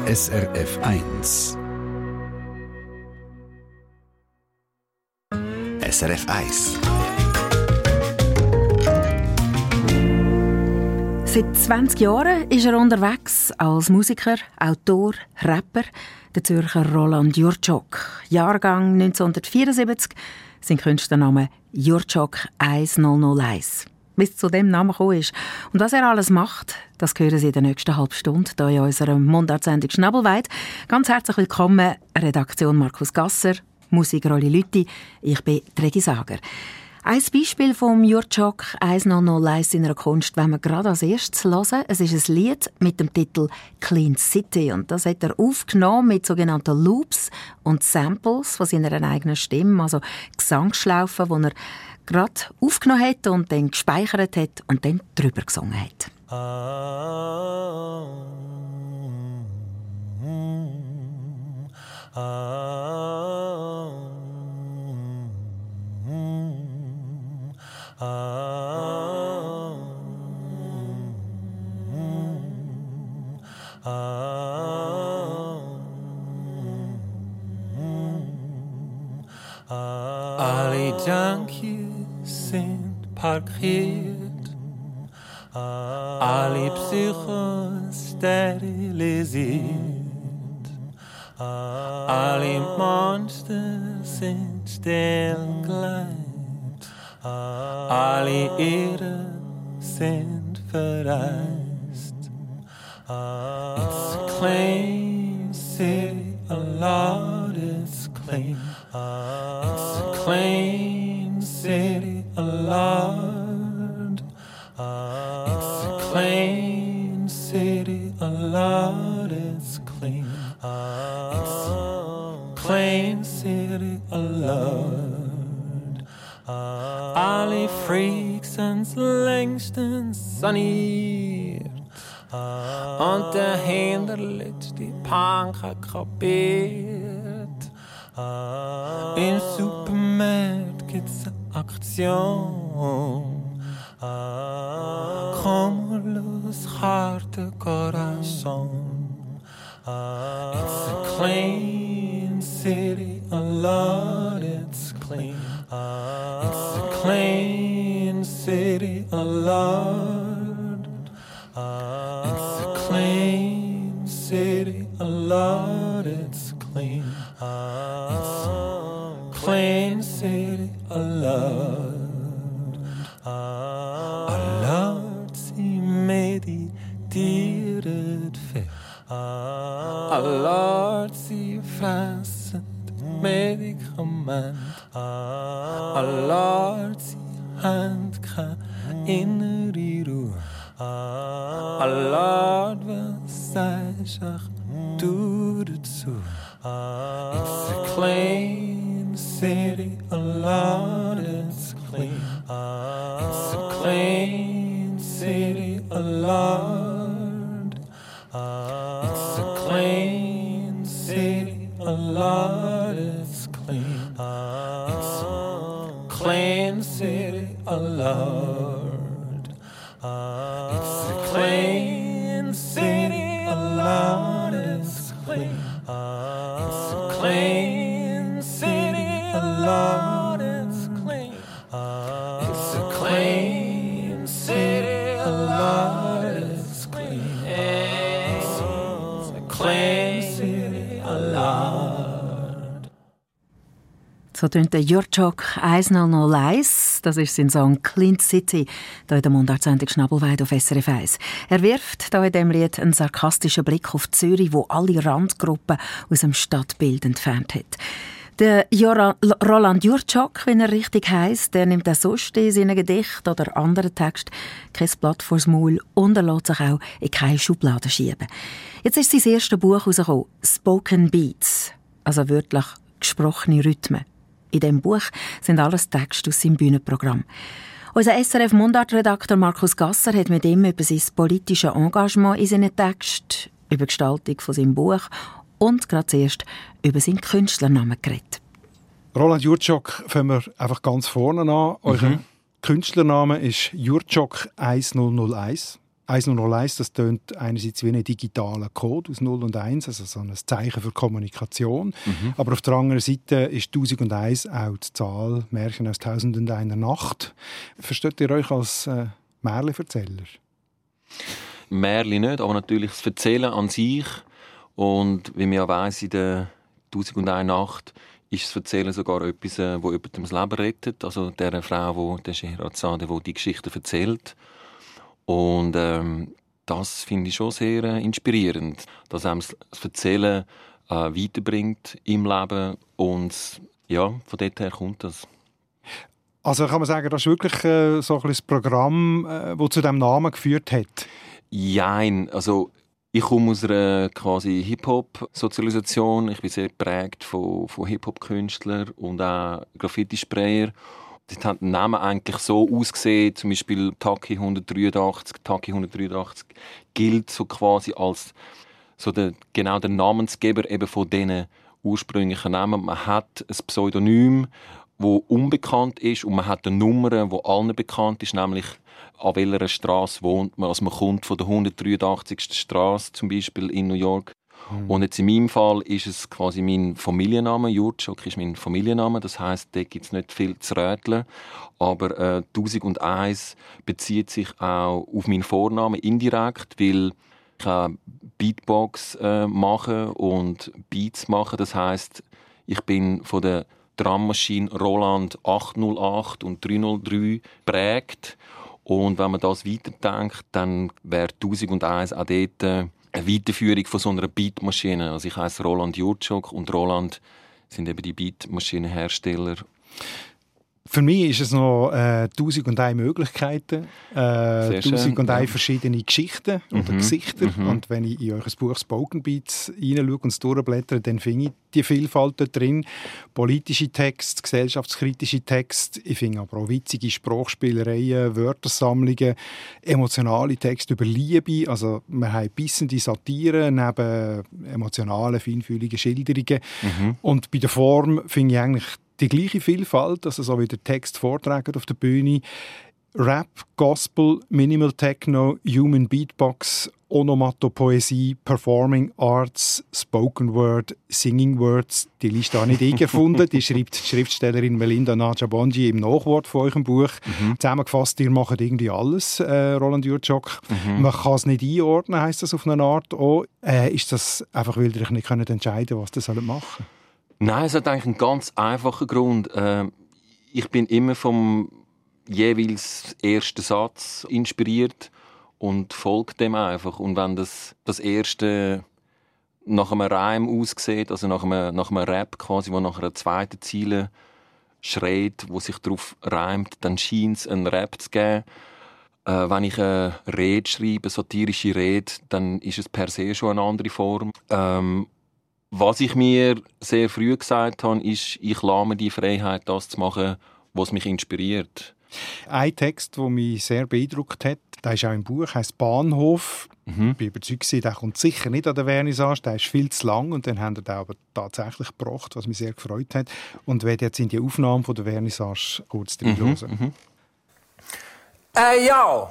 SRF 1. SRF 1. Seit 20 Jahren ist er unterwegs als Musiker, Autor, Rapper, der Zürcher Roland Jurczok. Jahrgang 1974, sein Künstlername Jurczok 1001. Bis es zu dem Namen gekommen ist. Und was er alles macht, das hören Sie in der nächsten halben Stunde hier in unserer Mundartsendung Schnabelweit. Ganz herzlich willkommen, Redaktion Markus Gasser, Musik Rolli Lüthi, ich bin Regi Sager. Ein Beispiel vom Jurczok 1001 seiner Kunst wollen wir gerade als erstes hören. Es ist ein Lied mit dem Titel «Clean City» und das hat er aufgenommen mit sogenannten Loops und Samples von seiner eigenen Stimme, also Gesangsschlaufen, die er gerade aufgenommen hat und dann gespeichert hat und dann drüber gesungen hat. Alle Junkies sind parkiert, alle Psychos sterilisiert, alle Monster sind stillgelegt, alle Irren sind verreist. It's a clean city, a lot is clean. It's a clean city, a lot. It's a clean city, a lot is clean. It's a clean city, a lot. Alle Freaks sind längstens saniert. Und der Hinterlitz die Panka kapiert. Im Supermarkt gibt's eine Aktion. Kommerlos harte Corazon. It's a clean city, a lot it's clean. It's a clean city, a lot. It's a clean city, a lot it's clean. It's a clean city, a lot. A lot sie meditiert viel. A lot sie fressen Medikament. A lot sie haben keine innere Ruhe. A lot was sagst ach du dazu. It's a clean city, a lot it's clean. It's a clean city, a lot. It's a clean city, a lot it's clean. It's a clean city, a lot. It's a clean city, a lot it's clean. It's a clean city, a lot it's clean. It's a clean city, a lot it's clean. It's a clean city, a lot. So tönt der Jurczok 1001. Das ist sein Song «Clean City», hier in der Mundartsendung Schnabelweit auf SRF 1. Er wirft hier in diesem Lied einen sarkastischen Blick auf Zürich, wo alle Randgruppen aus dem Stadtbild entfernt hat. Der Roland Jurczok, wie er richtig heisst, der nimmt auch sonst in seinen Gedichten oder anderen Texten kein Blatt vors Maul und er lässt sich auch in keine Schublade schieben. Jetzt ist sein erstes Buch herausgekommen, «Spoken Beats», also wörtlich gesprochene Rhythmen. In diesem Buch sind alles Texte aus seinem Bühnenprogramm. Unser SRF-Mundart-Redakteur Markus Gasser hat mit ihm über sein politisches Engagement in seinen Texten, über die Gestaltung von seinem Buch und gerade zuerst über seinen Künstlernamen geredet. Roland Jurczok, fangen wir einfach ganz vorne an. Euer Künstlername ist Jurczok 1001. 1001, das tönt einerseits wie ein digitaler Code aus 0 und 1, also so ein Zeichen für Kommunikation. Aber auf der anderen Seite ist 1001 auch die Zahl Märchen aus 1001 Nacht. Versteht ihr euch als Märchenverzähler? Märchen nicht, aber natürlich das Erzählen an sich. Und wie man ja weiss, in der 1001 Nacht ist das Erzählen sogar etwas, wo jemandem das Leben rettet. Also der Frau, der Scheherazade, die die Geschichte erzählt. Und das finde ich schon sehr inspirierend, dass einem das Erzählen weiterbringt im Leben. Und ja, von dort her kommt das. Also kann man sagen, das ist wirklich so ein Programm, das zu diesem Namen geführt hat? Nein, also ich komme aus einer quasi Hip-Hop-Sozialisation. Ich bin sehr geprägt von Hip-Hop-Künstlern und auch Graffiti-Sprayer. Dort hat der Name eigentlich so ausgesehen, zum Beispiel Taki 183. Taki 183 gilt so quasi als so der Namensgeber eben von diesen ursprünglichen Namen. Man hat ein Pseudonym, das unbekannt ist, und man hat eine Nummer, die allen bekannt ist, nämlich an welcher Straße wohnt man. Also man kommt von der 183. Straße zum Beispiel in New York. Und jetzt in meinem Fall ist es quasi mein Familienname. Jurtschok ist mein Familienname. Das heisst, da gibt es nicht viel zu rätseln. Aber 1001 bezieht sich auch auf meinen Vornamen indirekt, weil ich Beatbox mache und Beats mache. Das heisst, ich bin von der Drummaschine Roland 808 und 303 prägt. Und wenn man das weiterdenkt, dann wäre 1001 auch dort eine Weiterführung von so einer Beatmaschine. Also ich heisse Roland Jurtschok und Roland sind eben die Beatmaschinenhersteller. Für mich ist es noch 1001 Möglichkeiten, 1001 verschiedene Geschichten oder Gesichter. Und wenn ich in euer Buch Spoken Beats reinschaue und es durchblättere, dann finde ich die Vielfalt da drin. Politische Texte, gesellschaftskritische Texte, ich finde aber auch witzige Sprachspielereien, Wörtersammlungen, emotionale Texte über Liebe. Also wir haben bissende Satire neben emotionalen, feinfühligen Schilderungen. Und bei der Form finde ich eigentlich die gleiche Vielfalt, also so wie der Text vortragen auf der Bühne. Rap, Gospel, Minimal Techno, Human Beatbox, Onomatopoesie, Performing Arts, Spoken Word, Singing Words. Die Liste habe nicht ich erfunden. Die schreibt die Schriftstellerin Melinda Naja-Bonji im Nachwort von eurem Buch. Zusammengefasst, ihr macht irgendwie alles, Roland Jurtschok. Man kann es nicht einordnen, heisst das auf eine Art auch. Ist das einfach, weil ihr euch nicht entscheiden könnt, was ihr machen sollt? Nein, es hat eigentlich einen ganz einfachen Grund. Ich bin immer vom jeweils ersten Satz inspiriert und folge dem einfach. Und wenn das erste nach einem Reim aussieht, also nach einem Rap quasi, wo nach einer zweiten Ziele schreit, wo sich darauf reimt, dann scheint es einen Rap zu geben. Wenn ich eine Rede schreibe, eine satirische Rede, dann ist es per se schon eine andere Form. Was ich mir sehr früh gesagt habe, ist, ich lasse mir die Freiheit, das zu machen, was mich inspiriert. Ein Text, der mich sehr beeindruckt hat, der ist auch im Buch, heisst «Bahnhof». Ich bin überzeugt, der kommt sicher nicht an der Vernissage, der ist viel zu lang und dann haben wir den aber tatsächlich gebracht, was mich sehr gefreut hat. Und ich werde jetzt in die Aufnahme von der Vernissage kurz hören. Ey, yo!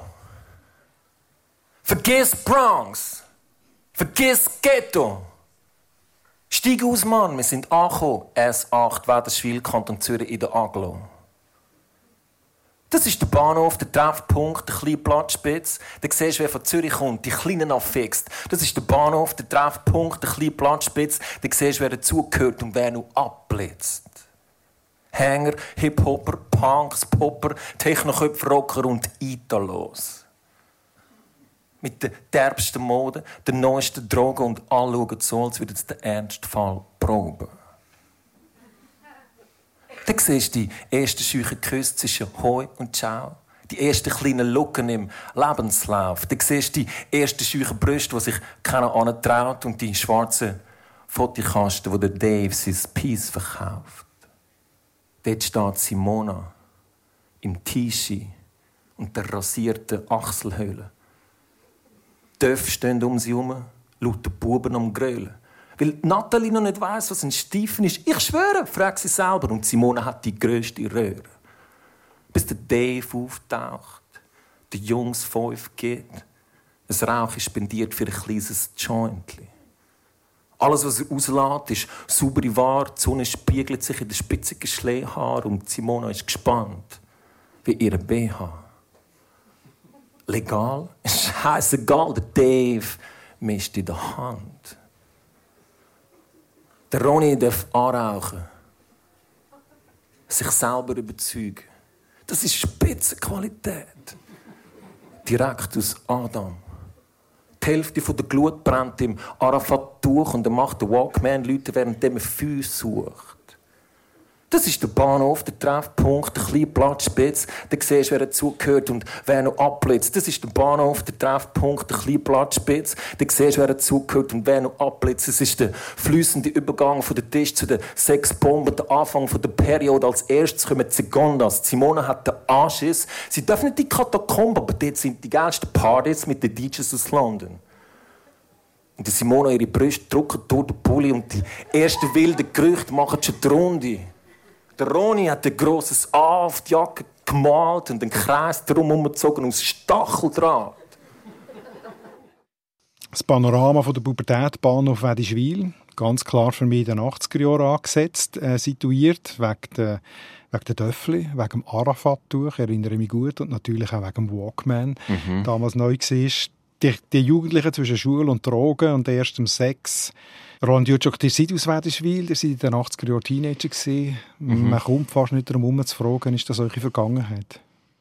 Vergiss Bronx! Vergiss Ghetto! Steig aus, Mann, wir sind angekommen. S8, Wädenswil, Kanton Zürich in der Aglo. Das ist der Bahnhof, der Treffpunkt, der kleine Platzspitz. Da siehst du, wer von Zürich kommt, die Kleinen affixt. Das ist der Bahnhof, der Treffpunkt, der kleine Platzspitz. Da siehst du, wer dazugehört und wer noch abblitzt. Hänger, Hip-Hopper, Punks, Popper, Technoköpfe, Rocker und Italos. Mit der derbsten Mode, der neuesten Drogen und alle schauen so, als würden sie den Ernstfall proben. Dann siehst du die ersten scheuchen Küsse zwischen Hoi und Ciao. Die ersten kleinen Lücken im Lebenslauf. Dann siehst du die ersten scheuchen Brüste, die sich keiner antraut und die schwarzen Fotokasten, wo der Dave sein Peace verkauft. Dort steht Simona im T-Shirt und der rasierten Achselhöhle. Döff stehen um sie herum, lauter Buben am Grölen. Weil Nathalie noch nicht weiss, was ein Stiefen ist. Ich schwöre, fragt sie selber. Und Simone hat die grösste Röhre. Bis der Dave auftaucht, der Jungs 5 gibt ein Rauch ist spendiert für ein kleines Jointli. Alles, was er rauslässt, ist saubere Ware. Die Sonne spiegelt sich in den spitzigen Schleehaaren und Simona ist gespannt wie ihre BH. Legal? Scheißegal, der Dave mischt in der Hand. Der Ronny darf anrauchen. Sich selber überzeugen. Das ist Spitzenqualität. Direkt aus Adam. Die Hälfte der Glut brennt im Arafat durch und er macht den Walkman Leute, während er Feuer sucht. Das ist der Bahnhof, der Treffpunkt, der kleine Platzspitz. Da siehst du, wer dazugehört und wer noch abblitzt. Das ist der Bahnhof, der Treffpunkt, der kleine Platzspitz. Da siehst du, wer dazugehört und wer noch abblitzt. Das ist der fließende Übergang von der Tisch zu den Sexbomben, der Anfang von der Periode. Als erstes kommen die Segundas. Simona hat den Anschiss. Sie dürfen nicht in die Katakombe, aber dort sind die geilsten Partys mit den DJs aus London. Und Simona ihre Brüste drücken durch den Pulli und die ersten wilden Gerüchte machen schon die Runde. Der Ronny hat ein grosses A auf die Jacke gemalt und einen Kreis drumherum gezogen aus Stacheldraht. Das Panorama von der Pubertät, Bahnhof Wädischwil, ganz klar für mich in den 80er Jahren angesetzt, situiert, wegen der Töffli, wegen dem Arafat-Tuch, erinnere mich gut, und natürlich auch wegen dem Walkman, damals neu war. Die Jugendlichen zwischen Schule und Drogen und erstem Sex. Roland Jurczak, ihr seid aus Wädischwil, ihr seid in den 80er Jahren Teenager gewesen. Man kommt fast nicht darum herum zu fragen, ist das eure Vergangenheit?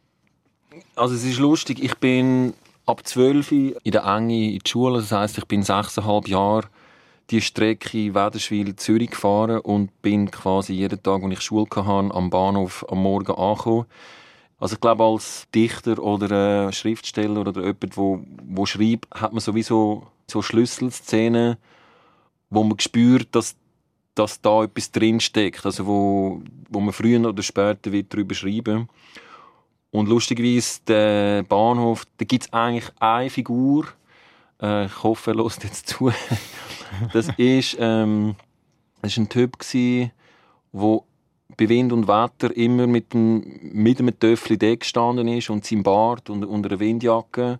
Also es ist lustig, ich bin ab 12 in der Enge in die Schule, das heisst, ich bin 6,5 Jahre die Strecke Wädischwil-Zürich gefahren und bin quasi jeden Tag, als ich Schule hatte, am Bahnhof am Morgen angekommen. Also ich glaube, als Dichter oder Schriftsteller oder jemand, der schreibt, hat man sowieso so Schlüsselszenen, wo man spürt, dass da etwas drinsteckt, also wo man früher oder später wird darüber schreiben. Und lustigerweise, der Bahnhof, da gibt es eigentlich eine Figur, ich hoffe, er hört jetzt zu. Das ist ein Typ, der bei Wind und Wetter immer mit einem Töffel da gestanden ist und seinem Bart und unter einer Windjacke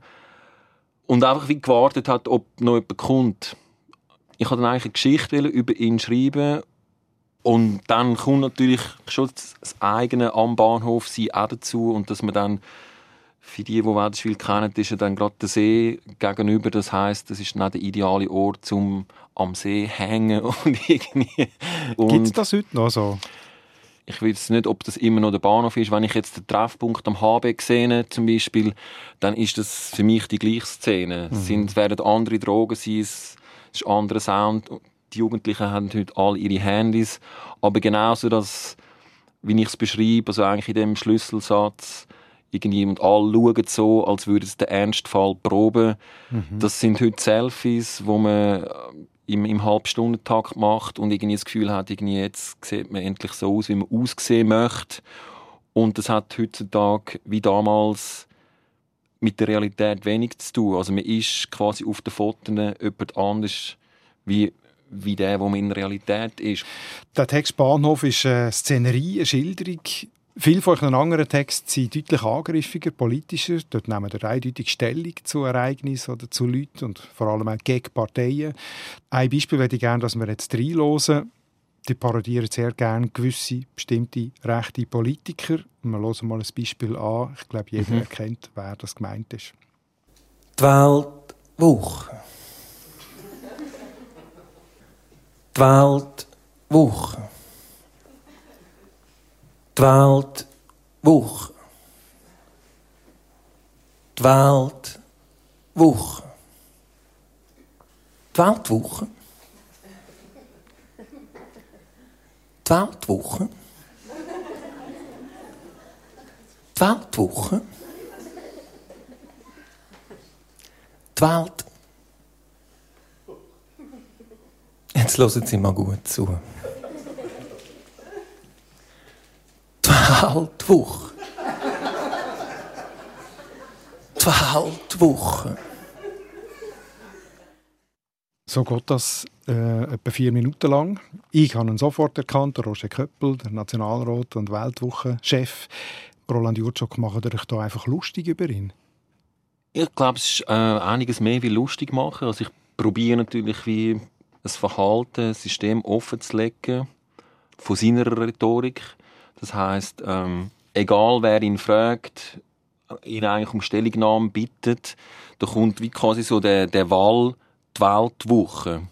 und einfach wie gewartet hat, ob noch jemand kommt. Ich wollte dann eigentlich eine Geschichte über ihn schreiben und dann kommt natürlich schon das eigene am Bahnhof sein auch dazu und dass man dann, für die Wädischwil kennen, ist ja dann gerade der See gegenüber. Das heisst, das ist nicht der ideale Ort, um am See zu hängen und irgendwie. Gibt es das heute noch so? Ich weiß nicht, ob das immer noch der Bahnhof ist. Wenn ich jetzt den Treffpunkt am HB sehe, zum Beispiel, dann ist das für mich die gleiche Szene. Es werden andere Drogen sein, es ist ein anderer Sound. Die Jugendlichen haben heute alle ihre Handys. Aber genauso das, wie ich es beschreibe, also eigentlich in dem Schlüsselsatz, irgendwie, und alle schauen so, als würde es den Ernstfall proben. Das sind heute Selfies, die man im Halbstundentakt macht und irgendwie das Gefühl hat, irgendwie jetzt sieht man endlich so aus, wie man aussehen möchte. Und das hat heutzutage wie damals mit der Realität wenig zu tun. Also man ist quasi auf den Fotos jemand anders wie der man in der Realität ist. Der Text Bahnhof ist eine Szenerie, eine Schilderung. Viele von euren anderen Texten sind deutlich angriffiger, politischer. Dort nehmen wir eindeutig Stellung zu Ereignissen oder zu Leuten und vor allem auch gegen Parteien. Ein Beispiel möchte ich gerne, dass wir jetzt reinhören. Die parodieren sehr gerne gewisse bestimmte rechte Politiker. Wir hören mal ein Beispiel an. Ich glaube, jeder erkennt, wer das gemeint ist. Die Weltwoche. Die Weltwoche. Die Weltwoche. Die Weltwoche. Die Weltwoche. Die Weltwoche. Die Weltwoche. Die Welt. Jetzt hören Sie mal gut zu. Die Weltwoche. Die Weltwoche. So geht das etwa 4 Minuten lang. Ich habe ihn sofort erkannt, Roger Köppel, der Nationalrat und Weltwoche-Chef. Roland Jurczak, macht ihr euch da einfach lustig über ihn? Ich glaube, es ist einiges mehr wie lustig machen. Also ich probiere natürlich wie ein Verhalten, ein System offen zu legen von seiner Rhetorik. Das heisst, egal wer ihn fragt, ihn eigentlich um Stellungnahme bittet, da kommt wie quasi so der Wahl die Weltwoche.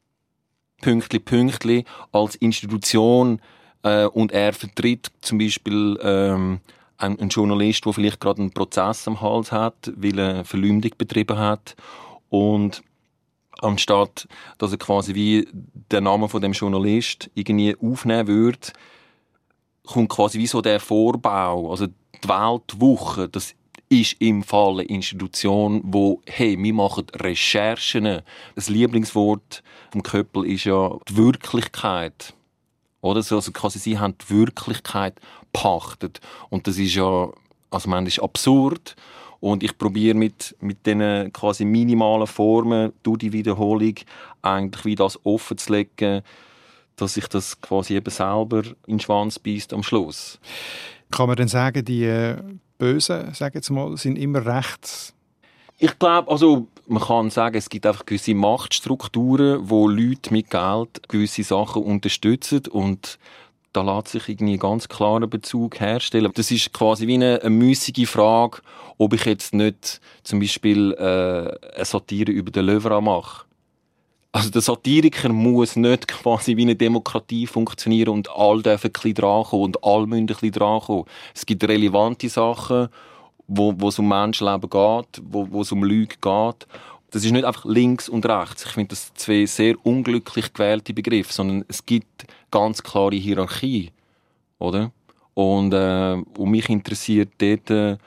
Pünktli als Institution und er vertritt zum Beispiel einen Journalist, der vielleicht gerade einen Prozess am Hals hat, weil er Verleumdung betrieben hat und anstatt, dass er quasi wie den Namen von dem Journalist irgendwie aufnehmen würde, kommt quasi wie so der Vorbau, also die Weltwoche, das ist im Fall eine Institution, wo, hey, wir machen Recherchen. Das Lieblingswort vom Köppel ist ja die Wirklichkeit. Oder? Also quasi, sie haben die Wirklichkeit gepachtet. Und das ist ja, also man ist absurd. Und ich probiere mit diesen quasi minimalen Formen durch die Wiederholung eigentlich wie das offen zu legen, dass sich das quasi eben selber in den Schwanz beißt am Schluss. Kann man denn sagen, die Bösen, sag jetzt mal, sind immer recht? Ich glaube, also man kann sagen, es gibt einfach gewisse Machtstrukturen, wo Leute mit Geld gewisse Sachen unterstützen und da lässt sich irgendwie einen ganz klaren Bezug herstellen. Das ist quasi wie eine müßige Frage, ob ich jetzt nicht zum Beispiel eine Satire über den Löwen mache. Also der Satiriker muss nicht quasi wie eine Demokratie funktionieren und alle dürfen ein bisschen drankommen und alle müssen ein bisschen drankommen. Es gibt relevante Sachen, wo es um Menschenleben geht, wo es um Lüge geht. Das ist nicht einfach links und rechts. Ich finde das zwei sehr unglücklich gewählte Begriffe, sondern es gibt ganz klare Hierarchie, oder? Und mich interessiert dort,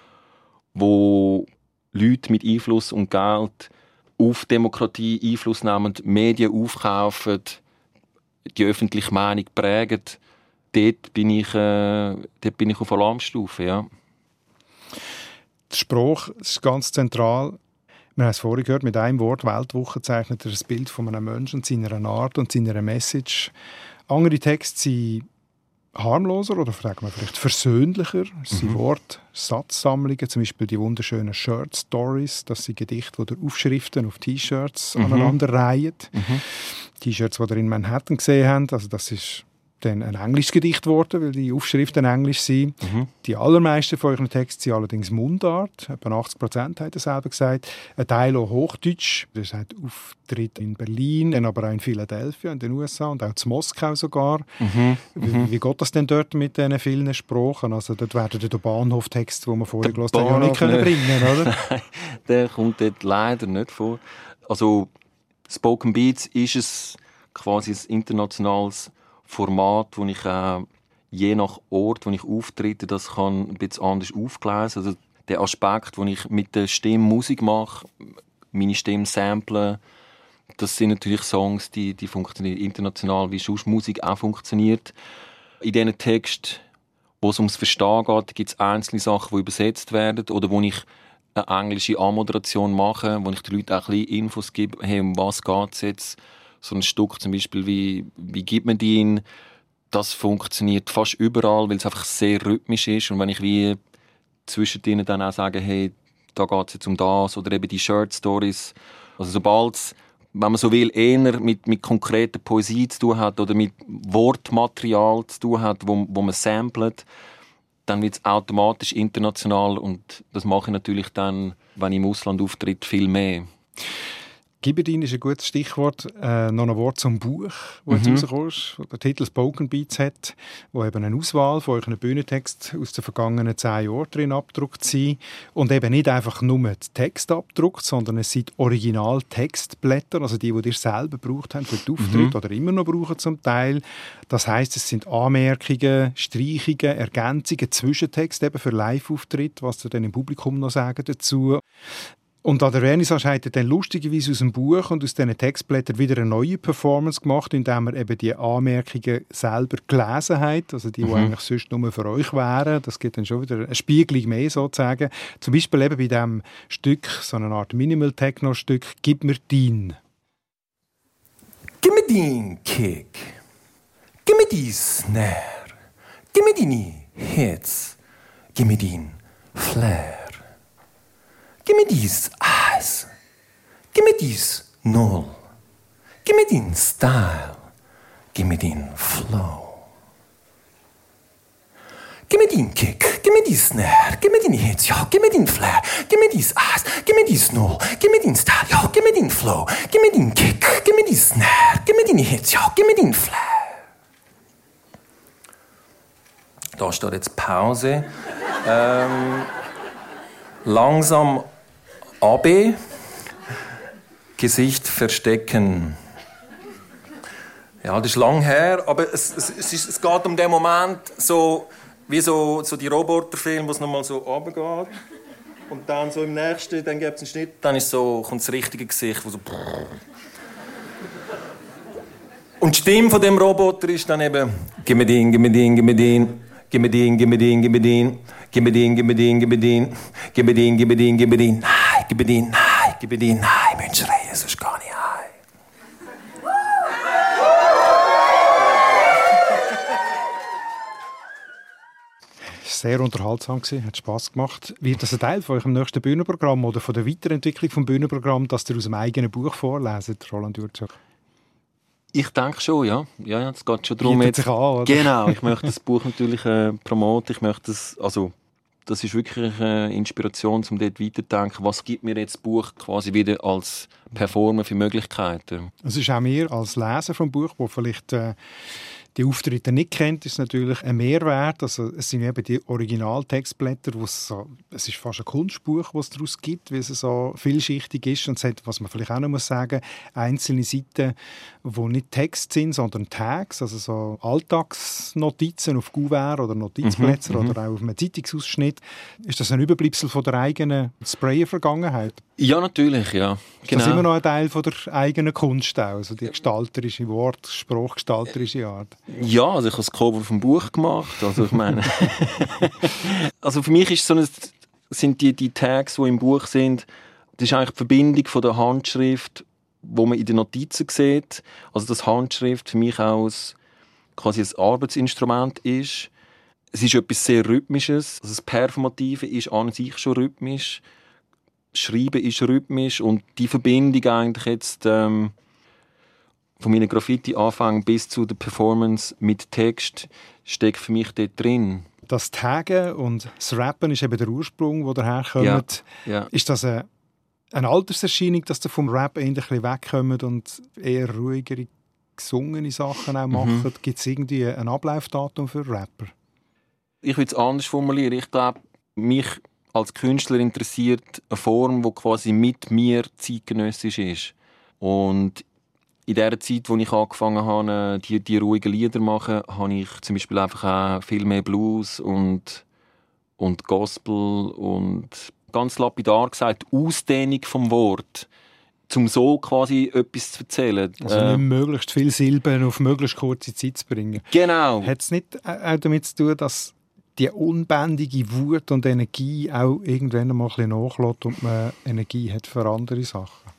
wo Leute mit Einfluss und Geld auf Demokratie Einfluss nehmen, Medien aufkaufen, die öffentliche Meinung prägen. Dort bin ich auf Alarmstufe, ja. Der Spruch ist ganz zentral. Wir haben es vorhin gehört, mit einem Wort «Weltwoche» zeichnet er das Bild von einem Menschen und seiner Art und seiner Message. Andere Texte sind harmloser oder sagen wir vielleicht versöhnlicher. Es sind Wort-Satzsammlungen, zum Beispiel die wunderschönen Shirt-Stories. Das sind Gedichte, die Aufschriften auf T-Shirts aneinander reihen. T-Shirts, die ihr in Manhattan gesehen habt, also das ist dann ein englisches Gedicht geworden, weil die Aufschriften englisch sind. Die allermeisten von euren Texten sind allerdings Mundart. Etwa 80% hat er selber gesagt. Ein Teil auch Hochdeutsch. Das hat Auftritt in Berlin, dann aber auch in Philadelphia in den USA und auch in Moskau sogar. Wie geht das denn dort mit diesen vielen Sprachen? Also dort werden der Bahnhof-Text, den wir vorher gehört haben, ja nicht können bringen, oder? Nein, der kommt dort leider nicht vor. Also Spoken Beats ist es quasi ein internationales Format, wo ich je nach Ort, wo ich auftrete, das kann ein bisschen anders aufgelesen. Also der Aspekt, wo ich mit der Stimme Musik mache, meine Stimme samplen, das sind natürlich Songs, die funktionieren international, wie sonst Musik auch funktioniert. In diesen Texten, wo es ums Verstehen geht, gibt es einzelne Sachen, die übersetzt werden oder wo ich eine englische Anmoderation mache, wo ich den Leuten auch ein bisschen Infos gebe, hey, um was geht es jetzt? So ein Stück zum Beispiel, wie gibt man den? Das funktioniert fast überall, weil es einfach sehr rhythmisch ist. Und wenn ich wie zwischen denen dann auch sage, hey, da geht es jetzt um das, oder eben die Shirt-Stories. Also sobald es, wenn man so will, eher mit konkreter Poesie zu tun hat oder mit Wortmaterial zu tun hat, wo man samplet, dann wird es automatisch international. Und das mache ich natürlich dann, wenn ich im Ausland auftritt, viel mehr. Giberdin ist ein gutes Stichwort. Noch ein Wort zum Buch, das jetzt rauskommt, das der Titel «Spoken Beats» hat, wo eben eine Auswahl von euren Bühnentexten aus den vergangenen 10 Jahren drin abgedruckt sind. Und eben nicht einfach nur den Text abgedruckt, sondern es sind Original-Textblätter, also die ihr selber gebraucht habt für die Auftritte oder immer noch brauchen zum Teil. Das heisst, es sind Anmerkungen, Streichungen, Ergänzungen, Zwischentexte eben für Live-Auftritte, was ihr dann im Publikum noch sagen dazu. Und an der Vernissage hat er dann lustigerweise aus dem Buch und aus diesen Textblättern wieder eine neue Performance gemacht, indem er eben die Anmerkungen selber gelesen hat, also die eigentlich sonst nur für euch wären. Das gibt dann schon wieder eine Spiegelung mehr sozusagen. Zum Beispiel eben bei diesem Stück, so eine Art Minimal-Techno-Stück, «Gib mir dein». Gib mir dein Kick. Gib mir die Snare. Gib mir deine Hits. Gib mir dein Flair. Gib mir dies 1. Gib mir dies 0. Gib mir den Style. Gib mir den Flow. Gib mir den Kick, gib mir die Snare, gib mir den Hits, ja, gib mir den Flair, gib mir dies Eis, gib mir dies Null, gib mir den Style, ja, gib mir den Flow, gib mir den Kick, gib mir die Snare, gib mir den Hits, ja, gib mir den Flair. Da steht jetzt Pause. Langsam AB, Gesicht verstecken. Ja, das ist lang her, aber es geht um den Moment, so wie so die Roboterfilme, wo es nochmal so runtergeht. Und dann so im nächsten, dann gibt es einen Schnitt, dann kommt das richtige Gesicht, wo so... Und die Stimme von dem Roboter ist dann eben «Gib mir den, gib mir den, gib mir den, gib mir den, gib mir den, gib mir den, gib mir den, gib mir den, gib mir den, gib mir den, gib mir den, gib mir den, nein, gib mir den, nein, gib mir den, nein, ich muss schreien, sonst gar nicht heim.» Sehr unterhaltsam gewesen, hat Spass gemacht. Wird das ein Teil von eurem nächsten Bühnenprogramm oder von der Weiterentwicklung des Bühnenprogramms, dass ihr aus dem eigenen Buch vorleset, Roland Jurczak? Ich denke schon, ja. Ja, es geht schon darum. Sich an, oder? Genau, ich möchte das Buch natürlich promoten. Ich möchte das ist wirklich eine Inspiration, um dort weiterzudenken. Was gibt mir jetzt das Buch quasi wieder als Performer für Möglichkeiten? Es ist auch mir als Leser vom Buch, wo vielleicht die Auftritte nicht kennt, ist natürlich ein Mehrwert. Also, es sind eben die Originaltextblätter, es ist fast ein Kunstbuch, was es daraus gibt, weil es so vielschichtig ist. Und es hat, was man vielleicht auch noch sagen muss, einzelne Seiten, die nicht Text sind, sondern Tags, also so Alltagsnotizen auf Kuvert oder Notizblätter oder auch auf einem Zeitungsausschnitt. Ist das ein Überbleibsel von der eigenen Sprayer-Vergangenheit? Ja, natürlich, ja. Ist das immer noch ein Teil von der eigenen Kunst auch, also die gestalterische sprachgestalterische Art? Ja, also ich habe das Cover vom Buch gemacht, also ich meine... also für mich ist sind die Tags, die im Buch sind, das ist eigentlich die Verbindung von der Handschrift, wo man in den Notizen sieht. Also dass Handschrift für mich auch quasi ein Arbeitsinstrument ist. Es ist etwas sehr Rhythmisches. Also das Performative ist an sich schon rhythmisch. Schreiben ist rhythmisch und die Verbindung eigentlich jetzt von meinen Graffiti-Anfängen bis zu der Performance mit Text steckt für mich dort drin. Das Taggen und das Rappen ist eben der Ursprung, wo daherkommt. Ja. Ist das eine Alterserscheinung, dass ihr vom Rap ein bisschen wegkommt und eher ruhigere, gesungene Sachen auch machen? Gibt es irgendwie ein Ablaufdatum für Rapper? Ich würde es anders formulieren. Ich glaube, mich als Künstler interessiert eine Form, die quasi mit mir zeitgenössisch ist. Und in der Zeit, wo ich angefangen habe, die ruhigen Lieder zu machen, habe ich zum Beispiel einfach auch viel mehr Blues und Gospel und ganz lapidar gesagt, Ausdehnung vom Wort, um so quasi etwas zu erzählen. Also nicht möglichst viele Silben auf möglichst kurze Zeit zu bringen. Genau. Hat es nicht auch damit zu tun, dass die unbändige Wut und Energie auch irgendwann mal ein bisschen nachlässt und man Energie hat für andere Sachen?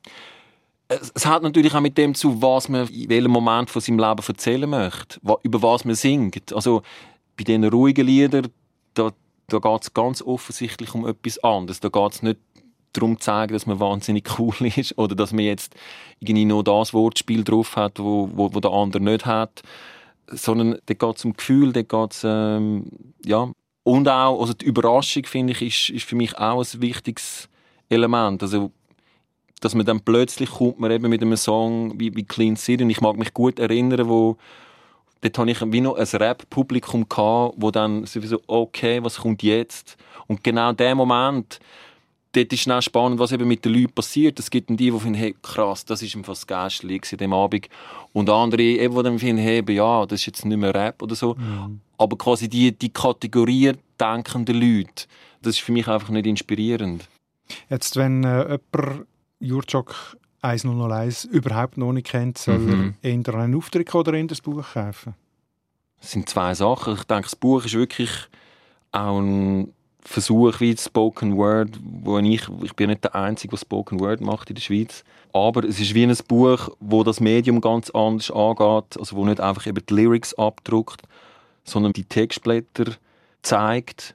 Es hat natürlich auch mit dem zu, was man in welchem Moment von seinem Leben erzählen möchte, über was man singt. Also bei diesen ruhigen Liedern, da geht es ganz offensichtlich um etwas anderes. Da geht es nicht darum zu zeigen, dass man wahnsinnig cool ist oder dass man jetzt irgendwie noch das Wortspiel drauf hat, wo der andere nicht hat. Sondern da geht es um Gefühl, da geht es, ja. Und auch, also die Überraschung, finde ich, ist für mich auch ein wichtiges Element. Also, dass man dann plötzlich kommt man eben mit einem Song wie Clean City. Und ich mag mich gut erinnern, dort hatte ich wie noch ein Rap-Publikum gehabt, wo dann sowieso, okay, was kommt jetzt? Und genau der Moment, dort ist es spannend, was eben mit den Leuten passiert. Es gibt die finden, hey, krass, das ist das Geilste an diesem Abend. Und andere, die dann finden, hey, ja, das ist jetzt nicht mehr Rap oder so. Mhm. Aber quasi die Kategorie denkenden Leute, das ist für mich einfach nicht inspirierend. Jetzt, wenn jemand Jurczak 1001 überhaupt noch nicht kennt, soll er eher einen Auftritt oder eher das Buch kaufen? Das sind zwei Sachen. Ich denke, das Buch ist wirklich auch ein Versuch wie das Spoken Word, wo ich bin nicht der Einzige, der Spoken Word macht in der Schweiz. Aber es ist wie ein Buch, wo das Medium ganz anders angeht, also wo nicht einfach eben die Lyrics abdruckt, sondern die Textblätter zeigt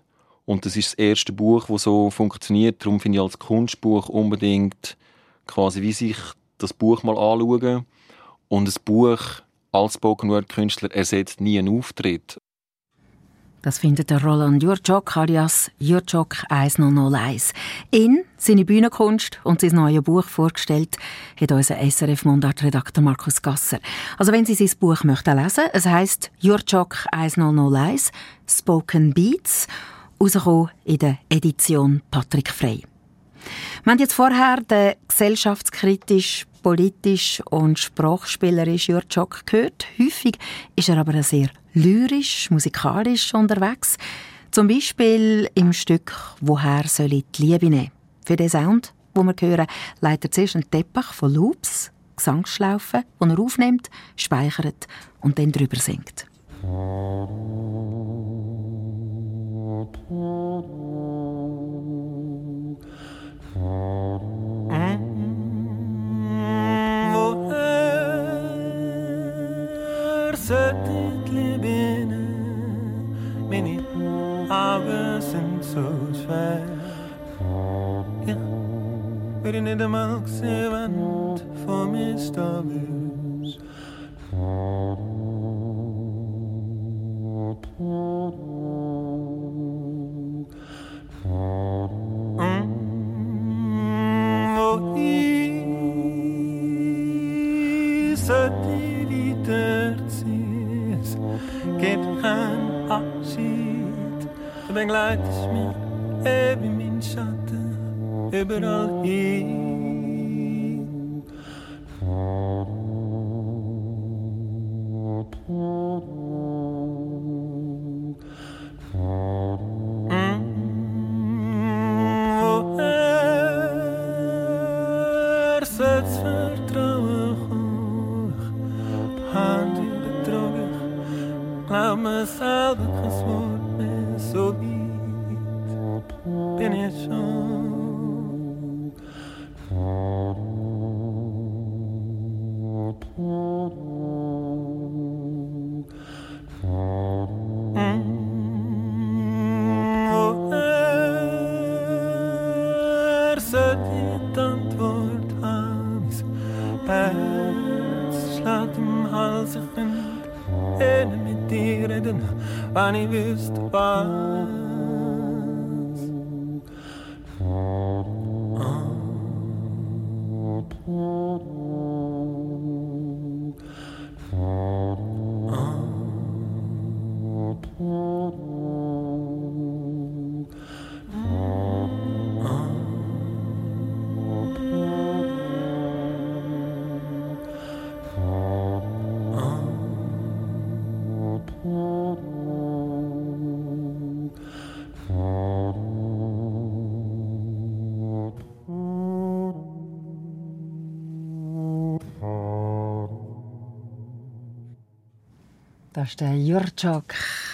Und das ist das erste Buch, das so funktioniert. Darum finde ich als Kunstbuch unbedingt quasi wie sich das Buch mal anschauen. Und ein Buch als Spoken-Word-Künstler ersetzt nie einen Auftritt. Das findet der Roland Jurczak alias Jurczak 1001. Ihn, seine Bühnenkunst und sein neues Buch vorgestellt hat unser SRF-Mundart-Redakteur Markus Gasser. Also wenn Sie sein Buch möchten lesen, es heisst Jurczak 1001 Spoken Beats, rausgekommen in der Edition Patrick Frey. Wir haben jetzt vorher den gesellschaftskritisch, politisch und sprachspielerisch Jurczak gehört. Häufig ist er aber auch sehr lyrisch, musikalisch unterwegs. Zum Beispiel im Stück «Woher soll ich die Liebe nehmen?». Für den Sound, den wir hören, leitet er zuerst einen Teppich von Loops, Gesangsschlaufen, den er aufnimmt, speichert und dann drüber singt. Woher sollte ich die Liebe nehmen? Meine Augen sind so schwer. Ich würde nicht einmal sehen, wenn du vor mir stehen willst. Wo ich sollte weiterziehen, es gibt keinen Abschied. Du begleitest mich wie mein Schatten überall hin. Woher soll's Vertrauen kommen? Die Hand übertragen, glaub mir selber kein Wort mehr, so weit bin ich schon. Woher sollte ich die Antwort haben? Mein Herz schlägt im Hals, ich könnte mit dir reden, wenn ich wüsste, was. Das ist der Jurczak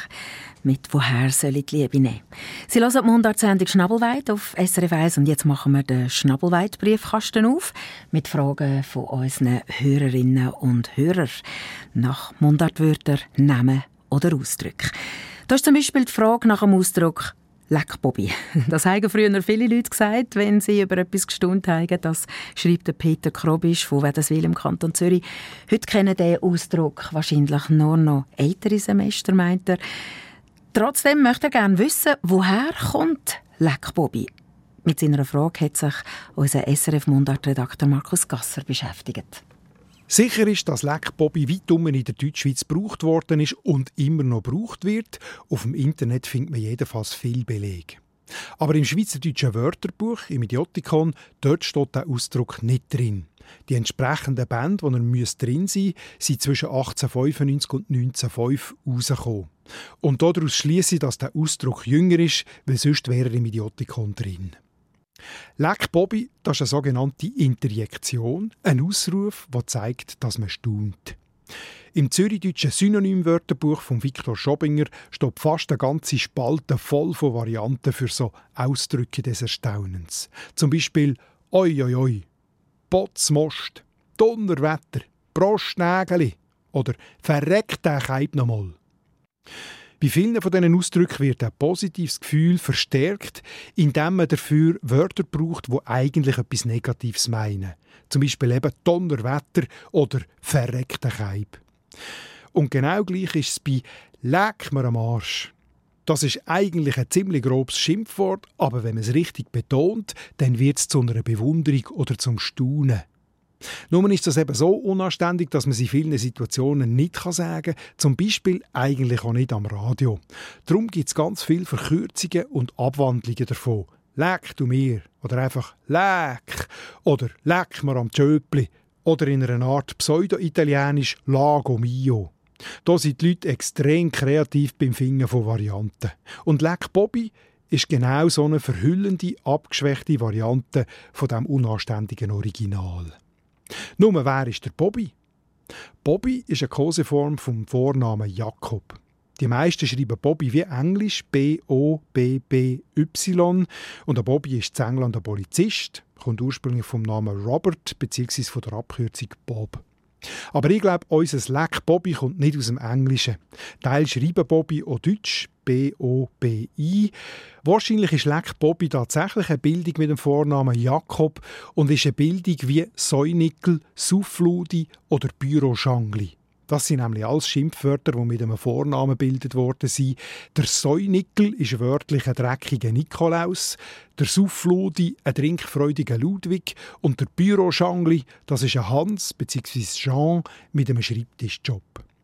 mit «Woher soll ich die Liebe nehmen?». Sie hören die Mundart-Sendung «Schnabelweit» auf SRF 1 und jetzt machen wir den Schnabelweit-Briefkasten auf mit Fragen von unseren Hörerinnen und Hörern nach Mundartwörtern, Namen oder Ausdrücken. Da ist zum Beispiel die Frage nach dem Ausdruck «Leck Bobby». Das haben früher viele Leute gesagt, wenn sie über etwas gestaunt haben. Das schreibt der Peter Krobisch von Wädenswil im Kanton Zürich. Heute kennen diesen Ausdruck wahrscheinlich nur noch ältere Semester, meint er. Trotzdem möchte er gerne wissen, woher kommt «Leck Bobby». Mit seiner Frage hat sich unser SRF-Mundart-Redakteur Markus Gasser beschäftigt. Sicher ist, dass «Leck Bobby» weitum in der Deutschschweiz gebraucht worden ist und immer noch gebraucht wird. Auf dem Internet findet man jedenfalls viel Beleg. Aber im Schweizerdeutschen Wörterbuch, im Idiotikon, dort steht der Ausdruck nicht drin. Die entsprechenden Bände, die drin sein müssen, sind zwischen 1895 und 1905 rausgekommen. Und daraus schliesse ich, dass der Ausdruck jünger ist, weil sonst wäre er im Idiotikon drin. «Leck Bobby», das ist eine sogenannte Interjektion, ein Ausruf, der zeigt, dass man staunt. Im zürichdeutschen Synonymwörterbuch von Viktor Schobinger steht fast eine ganze Spalte voll von Varianten für so Ausdrücke des Erstaunens. Zum Beispiel «Oi, oi, oi», «Potzmost», «Donnerwetter», «Prostnägeli» oder «Verreckt der Keib nochmal». Bei vielen von diesen Ausdrücken wird ein positives Gefühl verstärkt, indem man dafür Wörter braucht, die eigentlich etwas Negatives meinen. Zum Beispiel eben Donnerwetter oder verreckter Keib. Und genau gleich ist es bei «Leck mir am Arsch». Das ist eigentlich ein ziemlich grobes Schimpfwort, aber wenn man es richtig betont, dann wird es zu einer Bewunderung oder zum Staunen. Nur ist das eben so unanständig, dass man es in vielen Situationen nicht sagen kann, zum Beispiel eigentlich auch nicht am Radio. Darum gibt es ganz viele Verkürzungen und Abwandlungen davon. «Leck du mir» oder einfach «Leck» oder «Leck mir am Tschöpli» oder in einer Art Pseudo-Italienisch «Lago mio». Da sind die Leute extrem kreativ beim Finden von Varianten. Und «Leck Bobby» ist genau so eine verhüllende, abgeschwächte Variante von dem unanständigen Original. Nur wer ist der Bobby? Bobby ist eine Koseform vom Vornamen Jakob. Die meisten schreiben Bobby wie Englisch, B-O-B-B-Y. Und der Bobby ist in England ein Polizist, kommt ursprünglich vom Namen Robert bzw. von der Abkürzung Bob. Aber ich glaube, unser Leck Bobby kommt nicht aus dem Englischen. Teil schreiben Bobby auch Deutsch, B-O-B-I. Wahrscheinlich ist Leck Bobby tatsächlich eine Bildung mit dem Vornamen Jakob und ist eine Bildung wie Säunickel, Suffludi oder Büroschangli. Das sind nämlich alles Schimpfwörter, die mit einem Vornamen gebildet worden sind. Der Säunickel ist wörtlich ein dreckiger Nikolaus, der Suffludi ein trinkfreudiger Ludwig und der Büroschangli, das ist ein Hans bzw. Jean mit einem Schreibtischjob.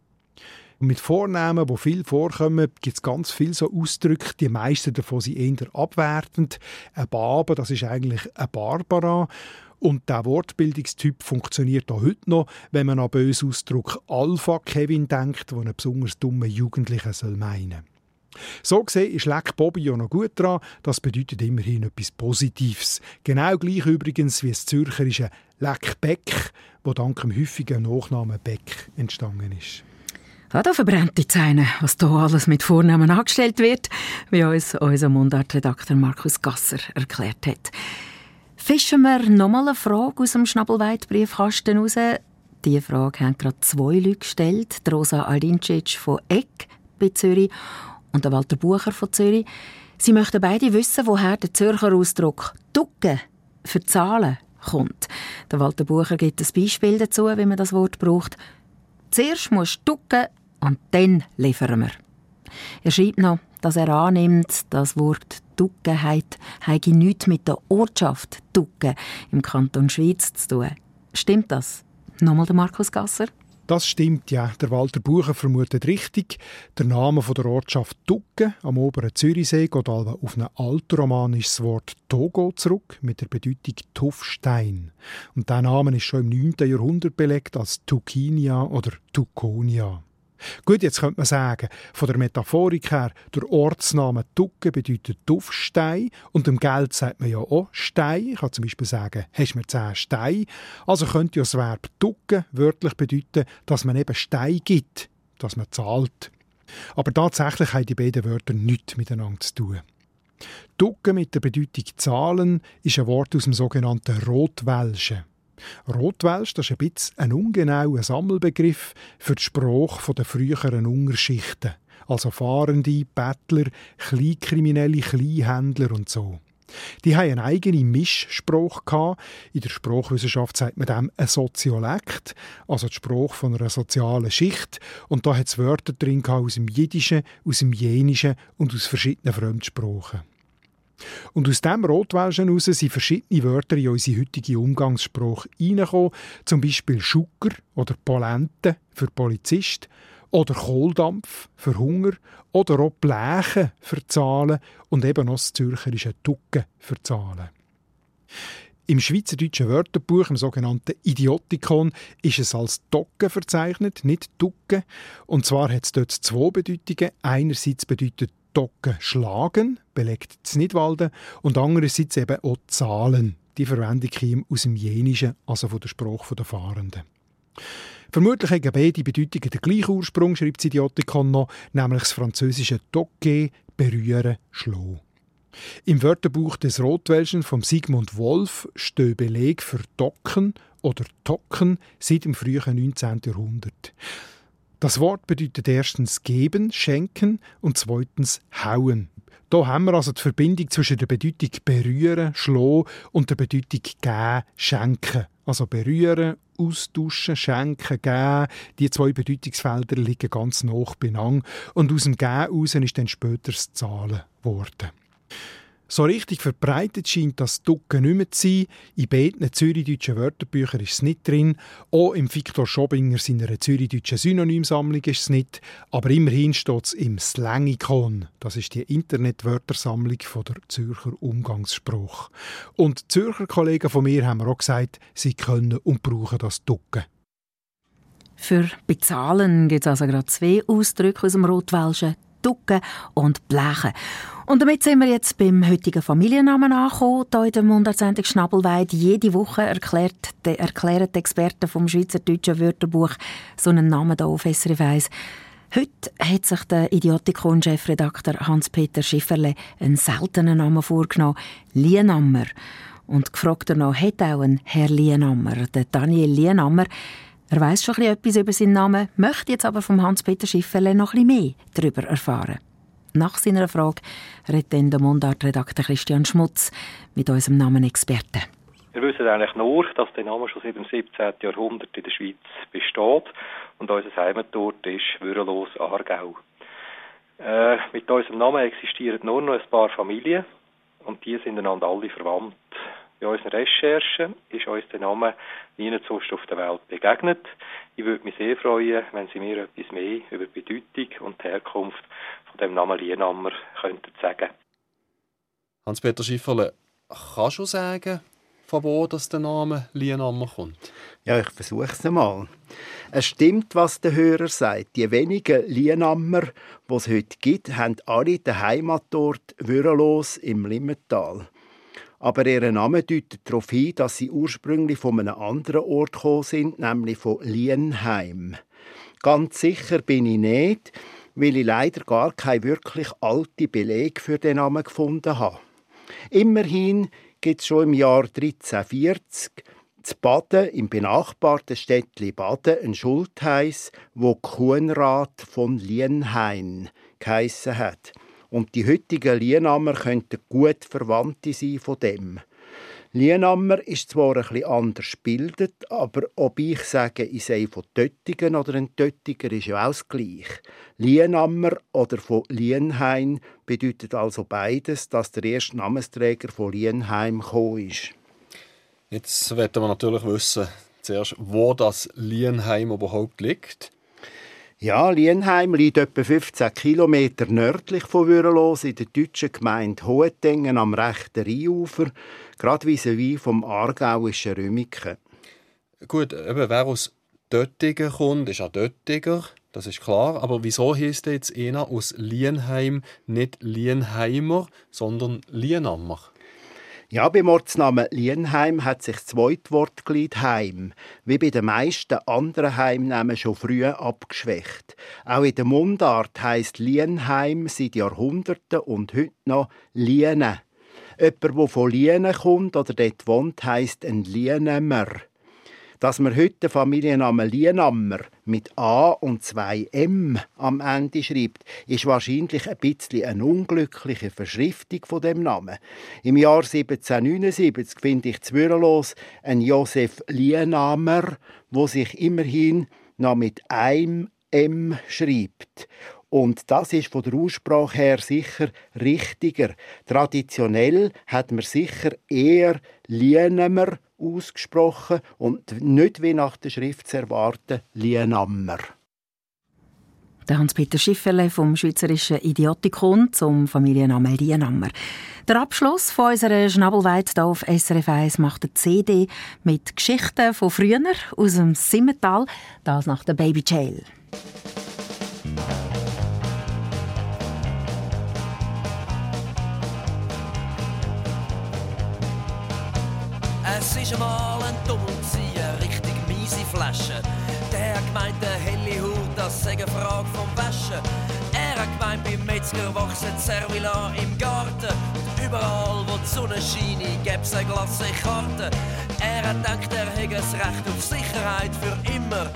Und mit Vornamen, die viel vorkommen, gibt es ganz viele so Ausdrücke. Die meisten davon sind eher abwertend. Ein Babe, das ist eigentlich eine Barbara. Und dieser Wortbildungstyp funktioniert auch heute noch, wenn man an den bösen Ausdruck Alpha Kevin denkt, den einen besonders dummen Jugendlichen meinen soll. So gesehen ist Leck Bobby ja noch gut dran. Das bedeutet immerhin etwas Positives. Genau gleich übrigens wie das zürcherische Leck Beck, das dank dem häufigen Nachnamen Beck entstanden ist. Ja, da verbrennt die Zähne, was hier alles mit Vornamen angestellt wird, wie uns unser Mundartredakteur Markus Gasser erklärt hat. Fischen wir nochmal eine Frage aus dem Schnabelweid-Briefkasten raus. Diese Frage haben gerade 2 Leute gestellt. Rosa Alincic von Eck bei Zürich und Walter Bucher von Zürich. Sie möchten beide wissen, woher der Zürcher Ausdruck «ducken» für Zahlen kommt. Der Walter Bucher gibt ein Beispiel dazu, wie man das Wort braucht. «Zuerst musst du ducken und dann liefern wir.» Er schreibt noch, dass er annimmt, das Wort «Ducken» habe nichts mit der Ortschaft Ducken im Kanton Schwyz zu tun. Stimmt das? Nochmal der Markus Gasser? Das stimmt, ja. Der Walter Bucher vermutet richtig. Der Name der Ortschaft Ducken am oberen Zürichsee geht auf ein altromanisches Wort «Togo» zurück, mit der Bedeutung «Tuffstein». Und dieser Name ist schon im 9. Jahrhundert belegt als «Tukinia» oder «Tukonia». Gut, jetzt könnte man sagen, von der Metaphorik her, der Ortsname Ducken bedeutet Tuffstein und dem Geld sagt man ja auch Stein. Ich kann zum Beispiel sagen, hast du mir 10 Steine? Also könnte ja das Verb Ducken wörtlich bedeuten, dass man eben Stein gibt, dass man zahlt. Aber tatsächlich haben die beiden Wörter nichts miteinander zu tun. Ducken mit der Bedeutung zahlen ist ein Wort aus dem sogenannten Rotwelschen. Rotwelsch, das ist ein bisschen ein ungenauer Sammelbegriff für die Sprache der früheren Unterschichten. Also Fahrende, Bettler, Kleinkriminelle, Kleinhändler und so. Die hatten eine eigene Mischsprache gehabt. In der Sprachwissenschaft sagt man dem ein Soziolekt, also die Sprache von einer sozialen Schicht. Und da hat es Wörter drin aus dem Jiddischen, aus dem Jenischen und aus verschiedenen Fremdsprachen. Und aus diesem Rotwelschen heraus sind verschiedene Wörter in unsere heutige Umgangssprache reingekommen. Zum Beispiel Schucker oder Polente für Polizist oder Kohldampf für Hunger oder auch Blechen für Zahlen und eben noch das zürcherische Ducken für Zahlen. Im Schweizerdeutschen Wörterbuch, im sogenannten Idiotikon, ist es als Docken verzeichnet, nicht Ducken. Und zwar hat es dort 2 Bedeutungen. Einerseits bedeutet Docken schlagen, belegt das Nidwalden, und andererseits eben auch Zahlen. Die Verwendung kommt aus dem Jenischen, also von der Sprache der Fahrenden. Vermutlich haben beide Bedeutungen den gleichen Ursprung, schreibt das Idiotikon noch, nämlich das französische «toquer», berühren, schlagen. Im Wörterbuch des Rotwelschen von Sigmund Wolf stehen Belege für Docken oder Tocken seit dem frühen 19. Jahrhundert. Das Wort bedeutet erstens geben, schenken und zweitens hauen. Hier haben wir also die Verbindung zwischen der Bedeutung berühren, schlagen und der Bedeutung geben, schenken. Also berühren, austauschen, schenken, geben. Die zwei Bedeutungsfelder liegen ganz nah beieinander. Und aus dem Geben heraus ist dann später das Zahlen geworden. So richtig verbreitet scheint das Ducken nicht mehr zu sein. In beiden zürichdeutschen Wörterbüchern ist es nicht drin. Auch im Viktor Schobinger seiner zürichdeutschen Synonymsammlung ist es nicht. Aber immerhin steht es im Slangikon. Das ist die Internetwörtersammlung der Zürcher Umgangsspruch. Und die Zürcher Kollegen von mir haben mir auch gesagt, sie können und brauchen das Ducken. Für bezahlen gibt es also gerade zwei Ausdrücke aus dem Rotwelschen: Ducken und Blechen. Und damit sind wir jetzt beim heutigen Familiennamen angekommen. Hier in der Mundartsendung Schnabelweid. Jede Woche erklären die Experten vom Schweizerdeutschen Wörterbuch so einen Namen hier auf SRF 1. Heute hat sich der Idiotikon-Chefredakteur Hans-Peter Schifferle einen seltenen Namen vorgenommen: Lienammer. Und gefragt danach hat auch ein Herr Lienammer, der Daniel Lienammer. Er weiss schon etwas über seinen Namen, möchte jetzt aber vom Hans-Peter Schifferle noch ein bisschen mehr darüber erfahren. Nach seiner Frage redet dann der Mundart-Redakteur Christian Schmutz mit unserem Namenexperten. Wir wissen eigentlich nur, dass der Name schon seit dem 17. Jahrhundert in der Schweiz besteht und unser Heimatort ist Würenlos-Aargau. Mit unserem Namen existieren nur noch ein paar Familien und die sind einander alle verwandt. Bei unseren Recherchen ist uns der Name nie sonst auf der Welt begegnet. Ich würde mich sehr freuen, wenn Sie mir etwas mehr über die Bedeutung und die Herkunft von dem Namen Lienammer könnten sagen. Hans-Peter Schifferle, kannst du sagen, von wo das der Name Lienammer kommt? Ja, ich versuche es einmal. Es stimmt, was der Hörer sagt. Die wenigen Lienammer, die es heute gibt, haben alle den Heimatort Würenlos im Limmental. Aber ihr Name deutet darauf hin, dass sie ursprünglich von einem anderen Ort gekommen sind, nämlich von Lienheim. Ganz sicher bin ich nicht, weil ich leider gar keine wirklich alte Belege für den Namen gefunden habe. Immerhin gibt es schon im Jahr 1340 zu Baden, im benachbarten Städtchen Baden, einen Schultheiss, wo Kuhnrad von Lienhain geheissen hat. Und die heutigen Lienammer könnten gut Verwandte sein von dem. Lienammer ist zwar ein bisschen anders gebildet, aber ob ich sage, ich sei von Töttingen oder ein Töttiger, ist ja auch das Gleiche. Lienammer oder von Lienhain bedeutet also beides, dass der erste Namensträger von Lienheim gekommen ist. Jetzt wollen wir natürlich wissen, zuerst, wo das Lienheim überhaupt liegt. Ja, Lienheim liegt etwa 15 Kilometer nördlich von Würenlos in der deutschen Gemeinde Hohentengen am rechten Rheinufer, gerade vis-à-vis vom aargauischen Rümiken. Gut, wer aus Döttingen kommt, ist auch Döttiger, das ist klar. Aber wieso heisst jetzt einer aus Lienheim nicht Lienheimer, sondern Lienammer? Ja, beim Ortsnamen Lienheim hat sich das zweite Wortglied Heim, wie bei den meisten anderen Heimnamen, schon früh abgeschwächt. Auch in der Mundart heisst Lienheim seit Jahrhunderten und heute noch Liene. Jemand, der von Liene kommt oder dort wohnt, heisst ein Lienemer. Dass man heute den Familiennamen Lienammer mit A und 2 M am Ende schreibt, ist wahrscheinlich ein bisschen eine unglückliche Verschriftung von dem Namen. Im Jahr 1779 finde ich zu Würenlos einen Josef Lienammer, der sich immerhin noch mit einem M schreibt. Und das ist von der Aussprache her sicher richtiger. Traditionell hat man sicher eher Lienemer ausgesprochen und nicht wie nach der Schrift zu erwarten Lienammer. Der Hans-Peter Schifferle vom Schweizerischen Idiotikon zum Familiennamen Lienammer. Der Abschluss von unserer Schnabelweid hier auf SRF 1 macht eine CD mit Geschichten von früher aus dem Simmental, das nach der Baby Jail. Es war einmal ein Tummel, eine richtig miese Flasche. Der hat gemeint, der helle Haut, das sei eine Frage vom Waschen. Er hat gemeint, beim Metzger wachsen Servila im Garten. Und überall, wo die Sonne scheint, gäb's eine Glasse Karte. Er hat gedacht, er hätte das Recht auf Sicherheit für immer.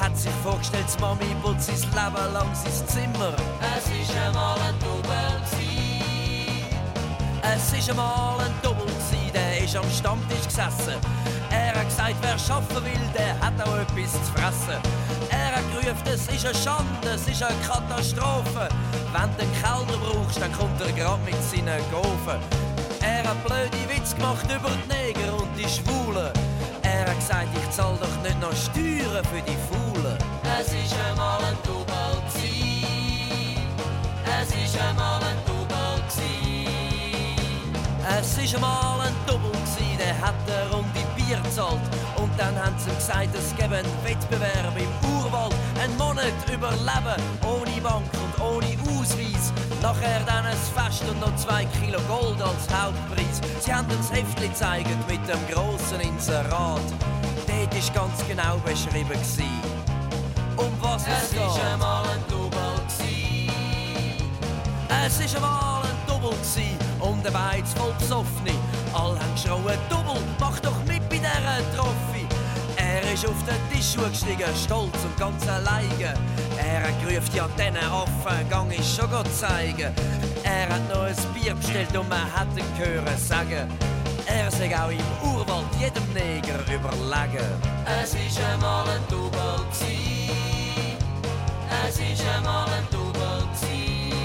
hat sich vorgestellt, die Mami putzt sein Leben lang sein Zimmer. Es ist einmal ein Double gsi. Es ist einmal ein Double gsi, der ist am Stammtisch gesessen. Er hat gesagt, wer schaffen will, der hat auch etwas zu fressen. Er hat gerufen, es ist eine Schande, es ist eine Katastrophe. Wenn du einen Kellner brauchst, dann kommt er grad mit seinen Gofen. Er hat blöde Witze gemacht über die Neger und die Schwulen. Er hat gesagt, ich zahl doch nicht noch Steuern für die Faulen. Es ist einmal ein Double gsi. Es ist einmal ein Double gsi. Es ist einmal ein Double gsi, der hat eine Runde Bier gezahlt. Und dann haben sie ihm gesagt, es gäbe einen Wettbewerb im Urwald. Einen Monat überleben, ohne Bank und ohne Ausweis. Nachher dann ein Fest und noch 2 Kilo Gold als Hauptpreis. Sie haben uns Heftli gezeigt mit dem grossen Inserat. Dort war ganz genau beschrieben, um was es geht. Es ist einmal ein Double gsi. Es ist einmal ein Double gsi. Und der Beiz voll besoffene. Alle haben geschrauen, Double, mach doch mit bei dieser Trophy. Er ist auf den Tisch gestiegen, stolz und ganz alleine. Er hat gerufen, ja, diesen Affen gang ich schon zeigen. Er hat noch ein Bier bestellt und man hat ihn hören sagen. Er sei auch im Urwald jedem Neger überlegen. Es ist einmal ein Double gsi. Es ist einmal ein Double gsi.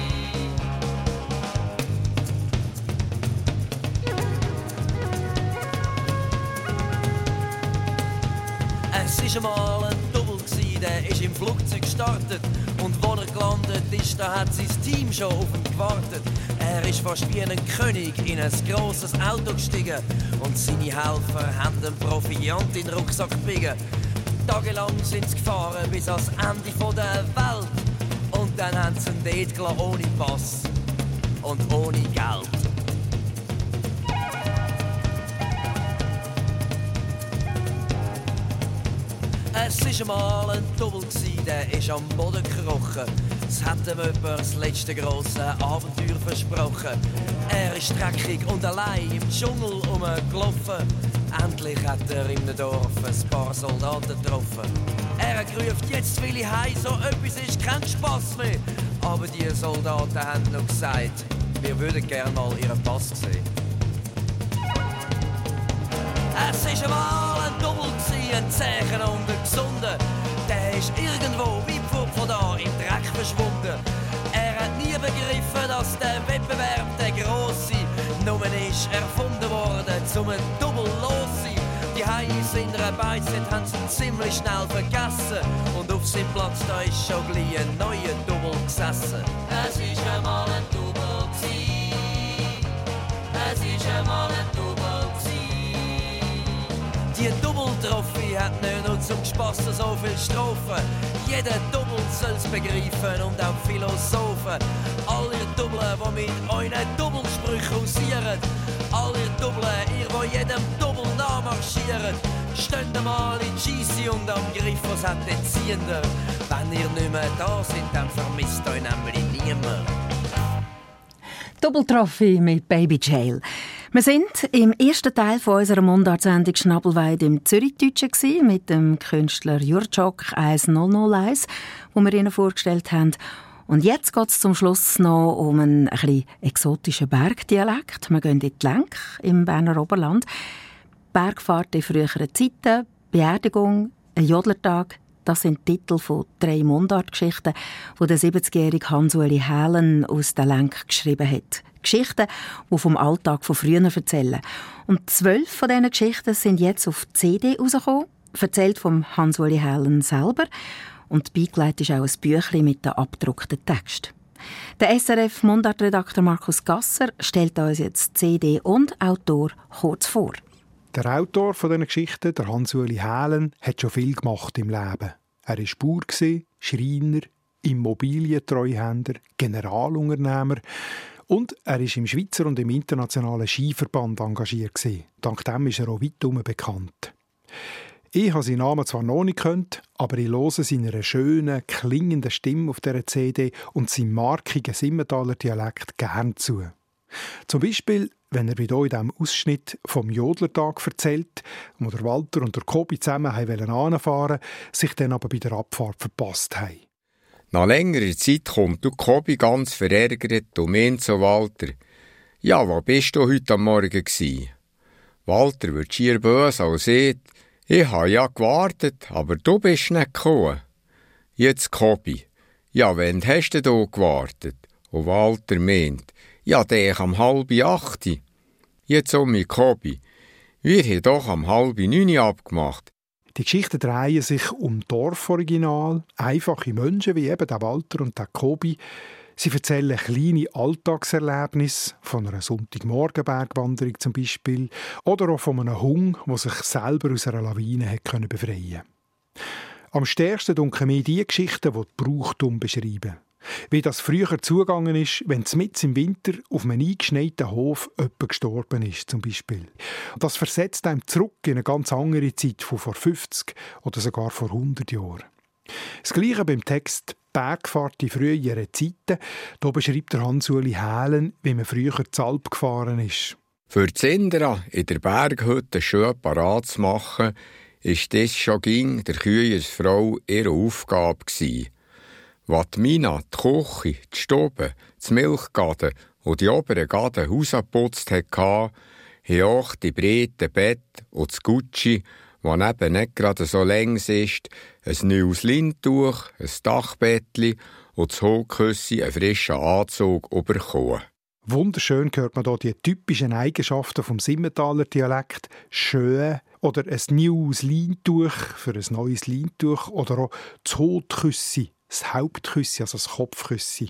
Es ist einmal ein Double gsi, der ist im Flugzeug gestartet. Und wo er gelandet ist, da hat sein Team schon auf ihn gewartet. Er ist fast wie ein König in ein grosses Auto gestiegen. Und seine Helfer haben den Proviant in den Rucksack gebiegen. Tagelang sind sie gefahren bis ans Ende der Welt. Und dann haben sie ihn dort gelassen, ohne Pass und ohne Geld. Es ist einmal ein Double gsi, der ist am Boden gekrochen. Es hat ihm jemand das letzte grosse Abenteuer versprochen. Er ist dreckig und allein im Dschungel rumgelaufen. Endlich hat er in einem Dorf ein paar Soldaten getroffen. Er hat gerufen, jetzt will ich heim, so etwas ist kein Spass mehr. Aber die Soldaten haben noch gesagt, wir würden gerne mal ihren Pass sehen. Es ist einmal ein Double gsi, ein Zeichen und ein Gesunder. Der ist irgendwo weit von da im Dreck verschwunden. Er hat nie begriffen, dass der Wettbewerb der grosse nur ist erfunden worden, zum ein Double los sein. Die Heiß in der Beiz haben sie ziemlich schnell vergessen. Und auf seinem Platz da ist schon gleich ein neuer Double gesessen. Es ist einmal ein Double gsi. Es ist einmal ein Double gsi. Die Double-Trophy hat nicht nur zum Spass so viel Strophen. Jeder Double soll's begreifen und auch Philosophen. All ihr Double, die mit euren Doublesprüchen hausieren. All ihr Double, ihr, die jedem Double nachmarschieren. Steht mal in GC und am Griff, was hat den Ziehender. Wenn ihr nicht mehr da seid, dann vermisst euch nämlich niemand. Double-Trophy mit Baby Jail. Wir sind im ersten Teil von unserer Mundartsendung Schnabelweid im Zürichdeutschen mit dem Künstler Jurczok 1001, den wir Ihnen vorgestellt haben. Und jetzt geht es zum Schluss noch um einen etwas exotischen Bergdialekt. Wir gehen in die Lenk im Berner Oberland. Bergfahrt in früheren Zeiten, Beerdigung, ein Jodlertag. Das sind Titel von 3 Mundartgeschichten, die der 70-jährige Hans-Uli Hälen aus der Lenk geschrieben hat. Geschichten, die vom Alltag von früher erzählen. Und 12 von diesen Geschichten sind jetzt auf CD rausgekommen, erzählt vom Hans-Uli Hälen selber. Und beigelegt ist auch ein Büchlein mit den abgedruckten Text. Der SRF-Mundartredakteur Markus Gasser stellt uns jetzt CD und Autor kurz vor. Der Autor dieser Geschichten, der Hans-Uli Hälen, hat schon viel gemacht im Leben. Er war Bauer, Schreiner, Immobilientreuhänder, Generalunternehmer und er war im Schweizer und im internationalen Skiverband engagiert. Dank dem ist er auch weitherum bekannt. Ich habe seinen Namen zwar noch nicht gekannt, aber ich höre seiner schönen, klingenden Stimme auf dieser CD und seinem markigen Simmentaler Dialekt gern zu. Zum Beispiel, wenn er wie hier in diesem Ausschnitt vom Jodlertag erzählt, wo der Walter und der Kobi zusammen hinfahren, sich dann aber bei der Abfahrt verpasst haben. Nach längerer Zeit kommt der Kobi ganz verärgert und meint zu Walter: «Ja, wo bist du heute am Morgen gsi?» Walter wird schier böse und sagt: «Ich habe ja gewartet, aber du bist nicht gekommen.» Jetzt Kobi: «Ja, wann hast du gewartet?» Und Walter meint: «Ja, der am 7:30. Jetzt mein Kobi: «Wir haben doch am 8:30 abgemacht.» Die Geschichten drehen sich um Dorforiginal, einfache Menschen wie eben der Walter und der Kobi. Sie erzählen kleine Alltagserlebnisse, von einer Sonntagmorgen-Bergwanderung zum Beispiel, oder auch von einem Hund, der sich selber aus einer Lawine befreien konnte. Am stärksten dunkeln mir die Geschichten, die Brauchtum beschreiben. Wie das früher zugegangen ist, wenn mitten im Winter auf einem eingeschneiten Hof jemand gestorben ist, zum Beispiel. Das versetzt einem zurück in eine ganz andere Zeit von vor 50 oder sogar vor 100 Jahren. Das Gleiche beim Text «Bergfahrt in früheren Zeiten». Hier beschreibt der Hans-Uli Hälen, wie man früher zur Alp gefahren ist. Für die Sindra in der Berghütte schön parat zu machen, ist das schon ging der Kühersfrau ihre Aufgabe gewesen. Was die Mina, die Küche, die Stube, das Milchgaden und die oberen Gaden rausgeputzt hatte, haben auch die breiten Bett und das Gucci, das neben nicht gerade so längs ist, ein neues Leintuch, ein Dachbettli und das Hochküssi einen frischen Anzug bekommen. Wunderschön hört man hier die typischen Eigenschaften vom Simmentaler Dialekt. Schön oder ein neues Leintuch für ein neues Leintuch oder auch das Hochküssi. Das Hauptküssi, also das Kopfküssi.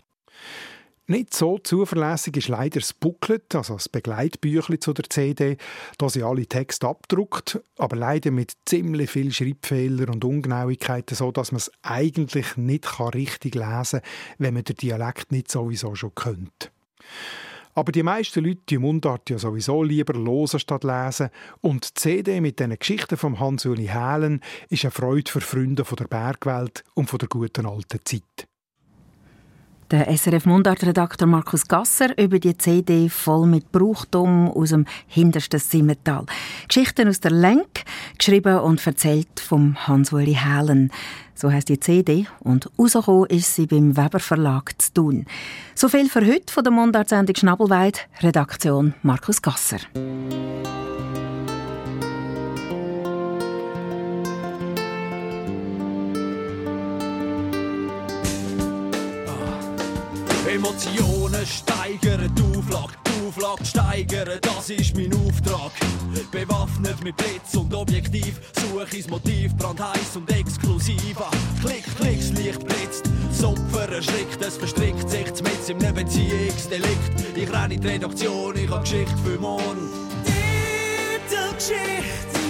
Nicht so zuverlässig ist leider das Booklet, also das Begleitbüchlein zu der CD. Da sind alle Texte abgedruckt, aber leider mit ziemlich vielen Schreibfehlern und Ungenauigkeiten, so dass man es eigentlich nicht richtig lesen kann, wenn man den Dialekt nicht sowieso schon kennt. Aber die meisten Leute die Mundart ja sowieso lieber hören statt lesen. Und die CD mit diesen Geschichten von Hans-Uli Hälen ist eine Freude für Freunde von der Bergwelt und von der guten alten Zeit. Der SRF-Mundart-Redakteur Markus Gasser über die CD voll mit Brauchtum aus dem hintersten Simmental. Geschichten aus der Lenk, geschrieben und erzählt vom Hans-Uli Hälen. So heisst die CD und rausgekommen ist sie beim Weber Verlag zu Thun. So viel für heute von der Mundart-Sendung Schnabelweid. Redaktion Markus Gasser. Emotionen steigern, die Auflage steigern, das ist mein Auftrag. Bewaffnet mit Blitz und Objektiv, suche ich das Motiv, brandheiß und exklusiv. Klick, klick, das Licht blitzt, das Opfer erschrickt, es verstrickt sich mitten in einem Beziehungsdelikt. Ich renne in die Redaktion, ich habe Geschichte für morgen. Titelgeschichte.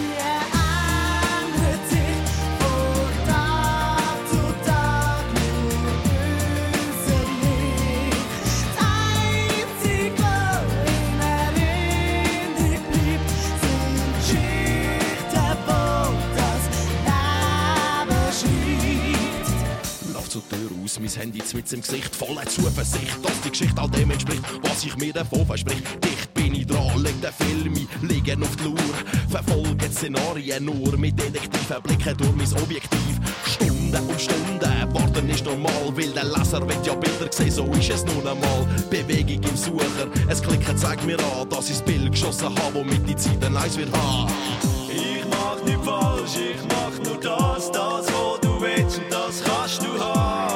Mein Handy mit im Gesicht, voller Zuversicht, dass die Geschichte all dem entspricht, was ich mir davon versprich. Dicht bin ich dran, leg den Film ein, liegen auf die Lur, verfolge Szenarien nur mit detektiven Blicken durch mein Objektiv. Stunden und Stunden, warten ist normal, weil der Leser will ja Bilder sehen, so ist es nun einmal. Bewegung im Sucher, es Klicken zeigt mir an, dass ich das Bild geschossen habe, womit die Zeit ein Eis wird haben. Ich mach nicht falsch, ich mach nur das, was du willst und das kannst du haben.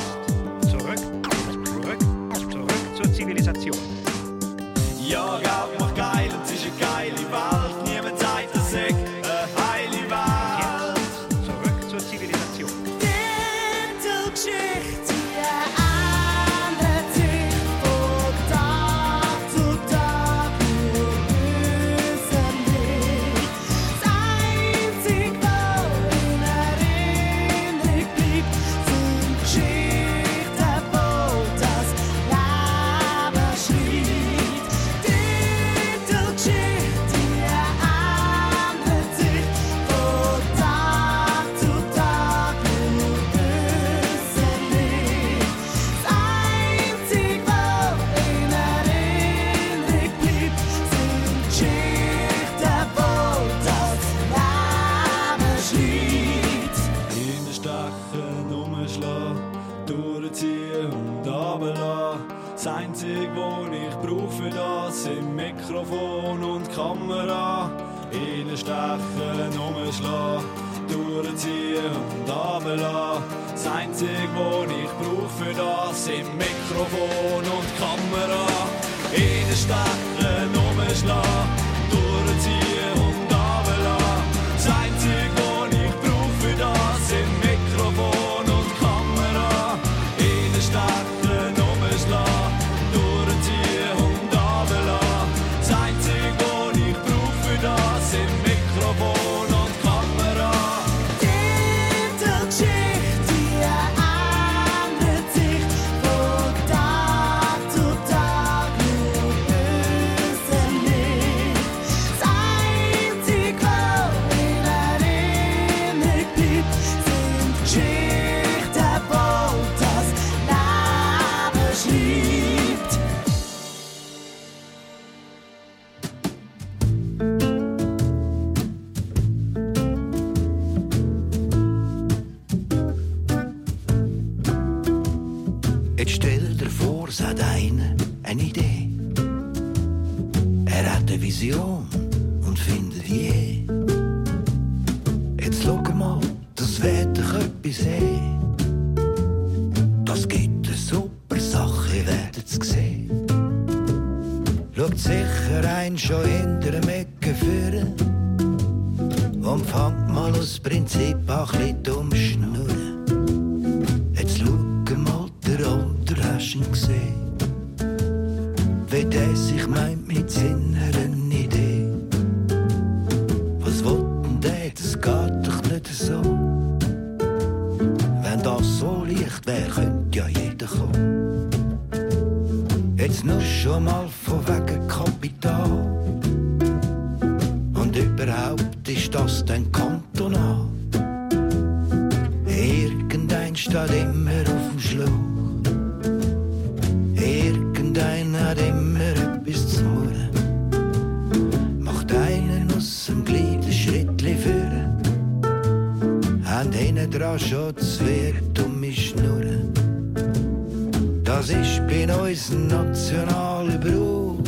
Zivilisation. Ja, Geld macht geil und es ist eine geile Welt. Niemand sagt, das sei eine heile Welt. Jetzt zurück zur Zivilisation. Titelgeschichte, eine andere Sicht von Tag zu Tag. Wir wissen nicht. Das Einzige, was in Erinnerung bleibt, sind Geschichten, wo das Leben schreit. rumschlagen, durchziehen und runterlassen. Das Einzige, was ich brauche für das, sind Mikrofon und Kamera. Reinstechen, umschlagen, durchziehen und runterlassen. Das Einzige, was ich brauche für das, sind Mikrofon und Kamera. Reinstechen, umschlagen, durchziehen und runterlassen. Das Einzige, was ich brauche für das, sind Mikrofon und Kamera. Reinstechen, umschlagen, durchziehen und runterlassen. Das Einzige, was ich brauche für das, sind Mikrofon und Kamera. Titelgeschichte, die ändert sich von Tag zu Tag nur äußerlich. Das Einzige, was in Erinnerung bleibt, sind Geschichten, die das Leben schreibt. Jetzt stell dir vor, es hat einer eine Idee. Er hat eine Vision und findet je. Jetzt schau mal, das wird doch etwas sehen. Das gibt eine super Sache, ihr werdet's sehen. Schaut sicher ein schon hinter dem Ecke führen und fangt mal aus Prinzip an, ein bisschen dumm schnurren. Jetzt schau mal, der Alter, hast ihn gesehen? Wie der sich meint mit seiner Idee. Was will denn der? Das geht doch nicht so. Wenn das so leicht wäre, könnte ja jeder kommen. Jetzt nur schon mal von wegen Kapital. Und überhaupt ist das dann kantonal. Irgendein steht immer auf dem Schlauch. Irgendein hat immer etwas zu murren. Macht einen aus dem Glied ein Schrittli führen. Haben hinten dran schon zwei dumme Schnurren. Das ist bei uns ein nationaler Brauch.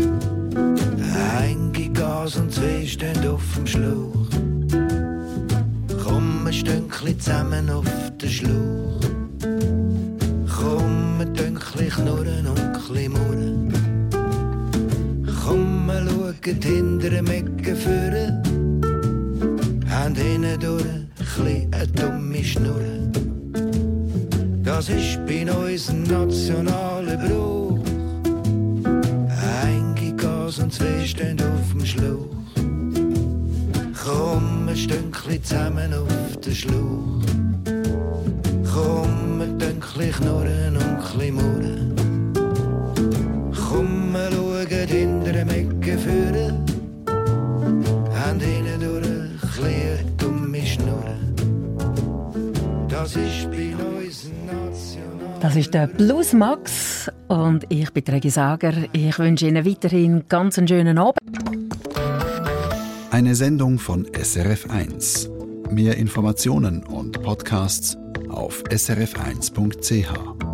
Ein gibt Gas und zwei stehen auf dem Schlauch. Komm, ein Stündchen zusammen auf den Schlauch. Komm, ein Stündchen knurren und ein bisschen murren. Komm, wir schauen hinter dem Ecken führen. Haben hinten durch ein bisschen eine dumme Schnurren. Das ist bei uns ein nationaler Brauch. Ein gibt Gas und zwei stehen auf dem Schlauch. Komm, ein Stündchen zusammen auf den Schlauch. Komm, ein Stündchen knurren und ein bisschen murren. Komm, wir schauen hinter dem Ecken führen. Haben hinten durch ein bisschen dumme Schnurren. Das ist bei uns ein nationaler. Das ist der Blues Max und ich bin Regi Sager. Ich wünsche Ihnen weiterhin ganz einen schönen Abend. Eine Sendung von SRF1. Mehr Informationen und Podcasts auf srf1.ch.